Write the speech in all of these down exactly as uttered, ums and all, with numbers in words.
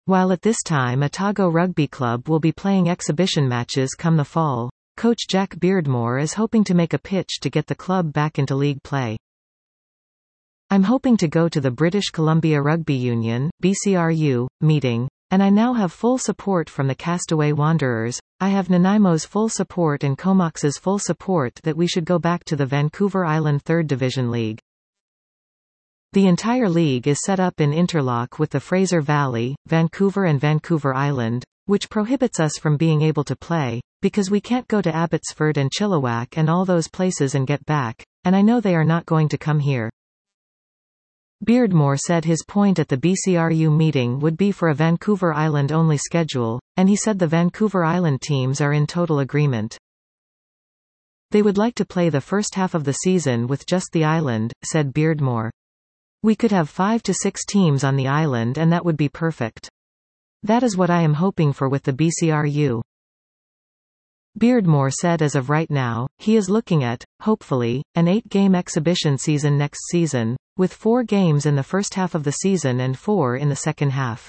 While at this time Otago Rugby Club will be playing exhibition matches come the fall, coach Jack Beardmore is hoping to make a pitch to get the club back into league play. I'm hoping to go to the British Columbia Rugby Union, B C R U, meeting, and I now have full support from the Castaway Wanderers. I have Nanaimo's full support and Comox's full support that we should go back to the Vancouver Island third Division League. The entire league is set up in interlock with the Fraser Valley, Vancouver and Vancouver Island, which prohibits us from being able to play, because we can't go to Abbotsford and Chilliwack and all those places and get back, and I know they are not going to come here. Beardmore said his point at the B C R U meeting would be for a Vancouver Island-only schedule, and he said the Vancouver Island teams are in total agreement. They would like to play the first half of the season with just the island, said Beardmore. We could have five to six teams on the island and that would be perfect. That is what I am hoping for with the B C R U. Beardmore said as of right now, he is looking at, hopefully, an eight-game exhibition season next season, with four games in the first half of the season and four in the second half.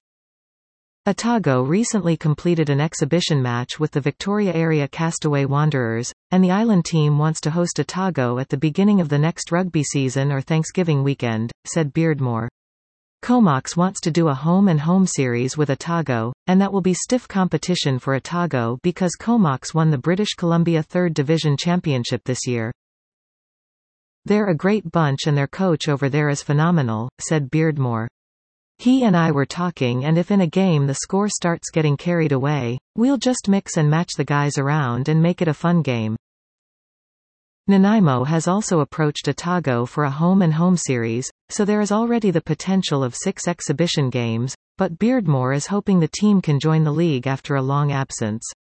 Otago recently completed an exhibition match with the Victoria Area Castaway Wanderers, and the island team wants to host Otago at the beginning of the next rugby season or Thanksgiving weekend, said Beardmore. Comox wants to do a home-and-home series with Otago, and that will be stiff competition for Otago because Comox won the British Columbia third Division Championship this year. They're a great bunch and their coach over there is phenomenal, said Beardmore. He and I were talking and if in a game the score starts getting carried away, we'll just mix and match the guys around and make it a fun game. Nanaimo has also approached Otago for a home-and-home series, so there is already the potential of six exhibition games, but Beardmore is hoping the team can join the league after a long absence.